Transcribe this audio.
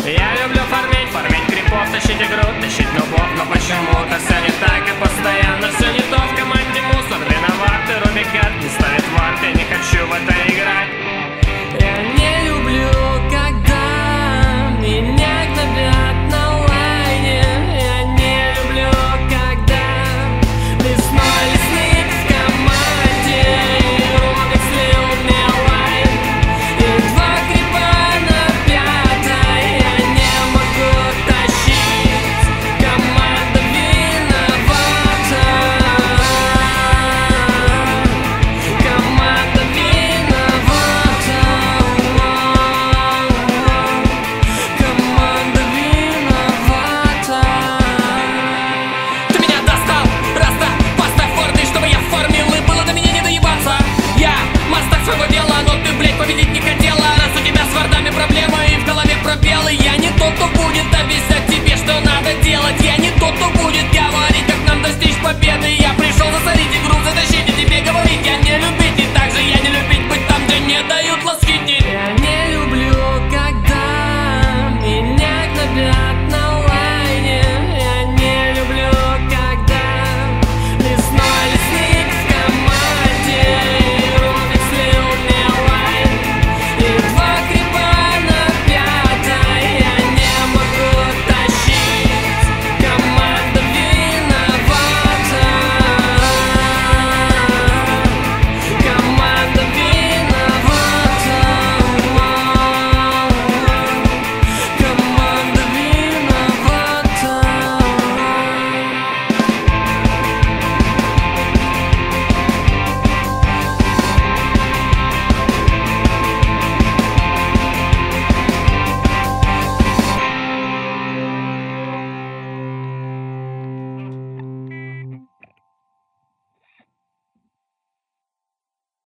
Я люблю фармить крипов, тащить игру, тащить нубов. Но почему-то все не так и постоянно все не то. В команде мусор, виноваты Рубикат не ставит вард, я не хочу в это играть.